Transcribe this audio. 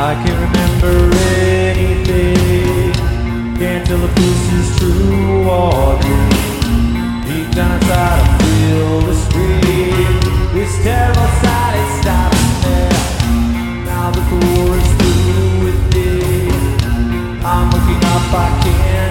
I can't remember anything. Can't tell if this is true or dream. Deep down inside I feel the scream. This terrible sight, it stops there. Now the chorus